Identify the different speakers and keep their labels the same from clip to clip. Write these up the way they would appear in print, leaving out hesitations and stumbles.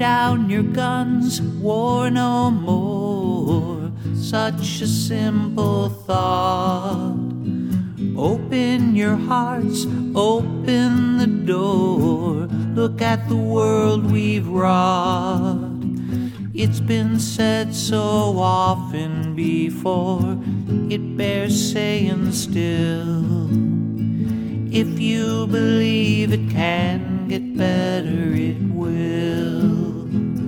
Speaker 1: down your guns, war no more. Such a simple thought. Open your hearts, open the door. Look at the world we've wrought. It's been said so often before, it bears saying still. If you believe it can get better, it will.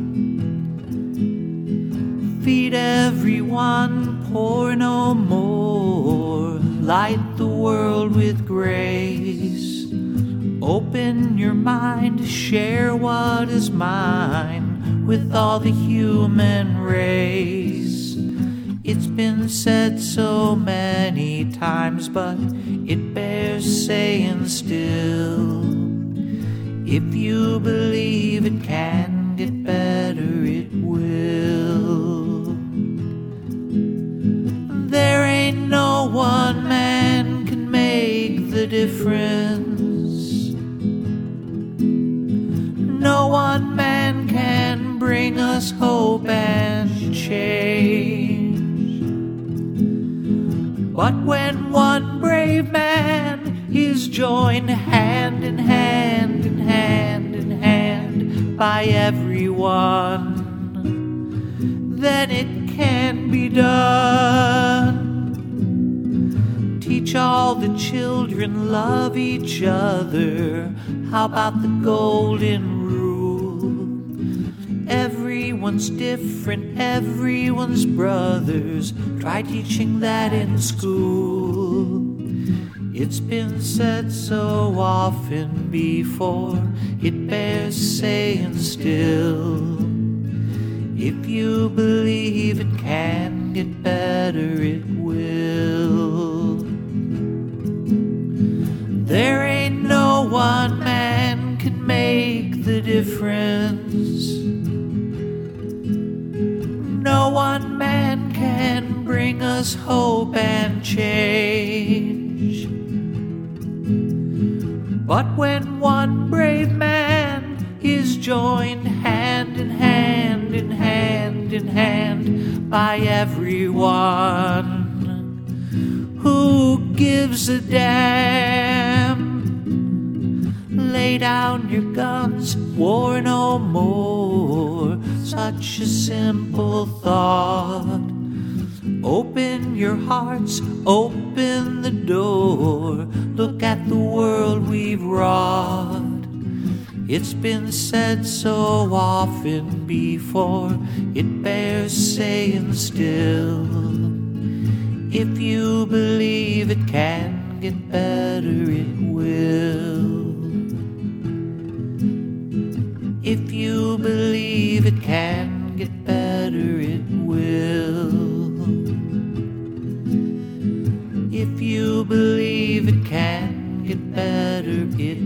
Speaker 1: Feed everyone, pour no more. Light the world with grace. Open your mind, share what is mine with all the human race. It's been said so many times, but it bears saying still. If you believe it can get better, it will. There ain't no one man can make the difference. No one man can bring us hope and change. But when one brave man is joined hand in hand in hand in hand by everyone, then it can be done. Teach all the children, love each other. How about the golden rule? Everyone's different, everyone's brothers. Try teaching that in school. It's been said so often before, it bears saying still. If you believe it can get better, it will. There ain't no one man can make the difference. No one man can bring us hope and change. But when one brave man is joined hand in hand in hand in hand by everyone, who gives a damn? Lay down your guns, war no more. Such a simple thought. Open your hearts, open the door. Look at the world we've wrought. It's been said so often before, it bears saying still. If you believe it can get better, it will. If you believe it can get better, it will. If you believe it can get better, it